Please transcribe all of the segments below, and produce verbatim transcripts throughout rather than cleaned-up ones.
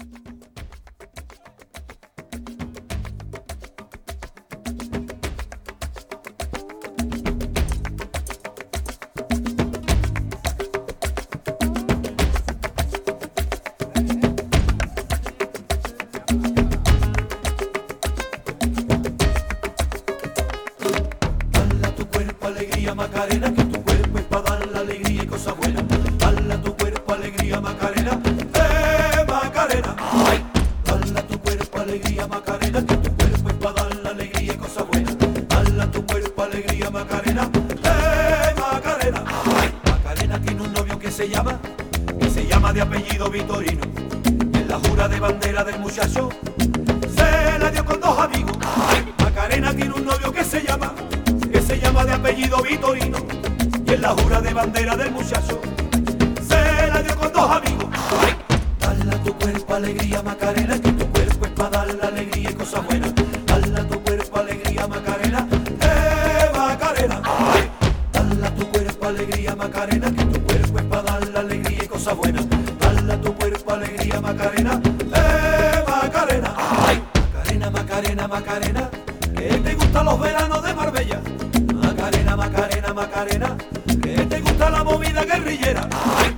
Alegría Macarena, que tu cuerpo es para dar la alegría y cosas buenas. Dale a tu cuerpo alegría Macarena, eh Macarena. Ay. Dale a tu cuerpo alegría Macarena, que tu cuerpo es para dar la alegría y cosas buenas. Dale a tu cuerpo alegría Macarena, eh Macarena. Ay. Macarena tiene un novio que se llama, que se llama de apellido Vitorino. Y en la jura de bandera del muchacho se la dio con dos amigos. Ay. Macarena tiene un novio que se llama, que se llama de apellido Vitorino, y en la jura de bandera del muchacho se la dio con dos amigos. Ay. Dale a tu cuerpo alegría Macarena, que tu cuerpo es para dar la alegría y cosas buenas. Dale a tu cuerpo alegría Macarena, eh Macarena. Ay. Dale a tu cuerpo alegría Macarena, que tu cuerpo es para dar la alegría y cosas buenas. Dale a tu cuerpo alegría Macarena, eh Macarena. Ay. Macarena, Macarena, Macarena, que te gustan los veranos de Marbella. Macarena, Macarena, Macarena, que te gusta la movida guerrillera. Ay.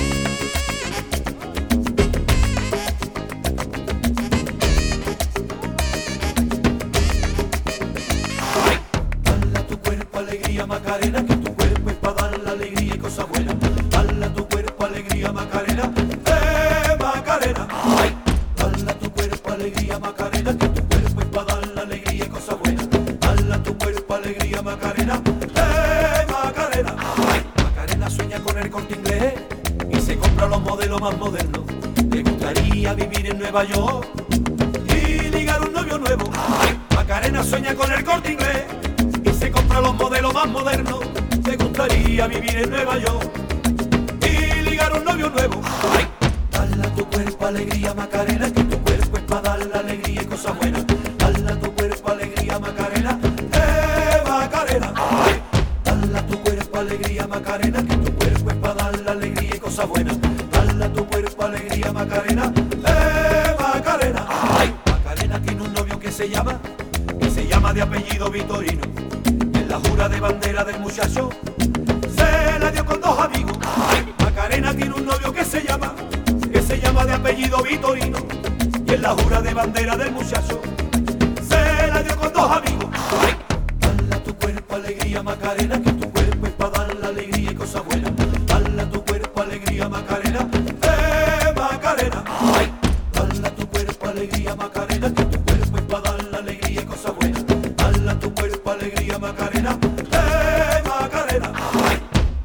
Ay. Dale a tu cuerpo alegría Macarena, que tu cuerpo es para dar la alegría y cosas buenas. Dale a tu cuerpo alegría Macarena, eh Macarena. Ay. Dale a tu cuerpo alegría Macarena, que tu cuerpo es para dar la alegría y cosas buenas. Dale a tu cuerpo alegría Macarena, eh Macarena. Ay. Macarena sueña con el Corte Inglés y se compra los modelos más modernos. Le gustaría vivir en Nueva York y ligar un novio nuevo. Ay. Macarena sueña con el Corte Inglés y se compra los modelos más modernos. Le gustaría vivir en Nueva York y ligar un novio nuevo. Ay. Dale a tu cuerpo alegría Macarena, que tu cuerpo es para dar la alegría y cosas buenas. Dale a tu cuerpo alegría Macarena, eh Macarena. Ay. Dale a tu cuerpo alegría Macarena, que tu cuerpo es para dar la alegría y cosas buenas. Dale a tu cuerpo alegría Macarena, eh Macarena. Ay. Macarena tiene un novio que se llama, que se llama de apellido Vitorino. Y en la jura de bandera del muchacho se la dio con dos amigos. Ay. Macarena tiene un novio que se llama, que se llama de apellido Vitorino, y en la jura de bandera del muchacho se la dio con dos amigos. Ay. Dale a tu cuerpo alegría Macarena, que tu cuerpo es para dar la alegría y cosas buenas. Dale a tu cuerpo alegría Macarena, eh Macarena. Ay. Dale a tu cuerpo alegría Macarena, que tu cuerpo es para dar la alegría y cosas buenas. Dale a tu cuerpo alegría Macarena, eh Macarena. Ay.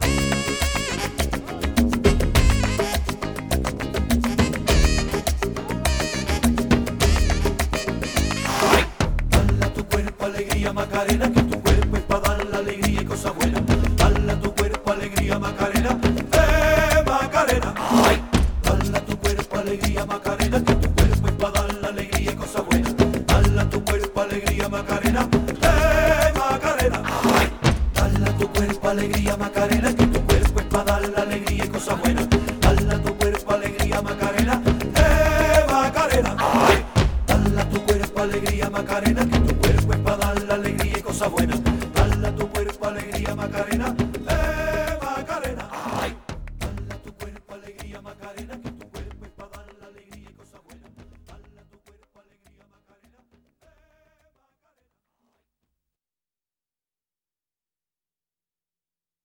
Alegría Macarena, que tu cuerpo es para dar la alegría y cosas buenas. Dale a tu cuerpo alegría Macarena, eh Macarena. Ay. Dale a tu cuerpo alegría Macarena, que tu cuerpo es para dar la alegría y cosas buenas. Dale a tu cuerpo alegría Macarena, eh Macarena. Ay. Dale a tu cuerpo alegría Macarena, que tu cuerpo es para dar la alegría y cosas buenas. Dale a tu cuerpo alegría Macarena, eh Macarena. Ay. Dale a tu cuerpo alegría Macarena, que tu cuerpo es para dar la alegría y cosas buenas. Dale a tu cuerpo alegría Macarena, eh Macarena. Ay. Dale a tu cuerpo alegría Macarena.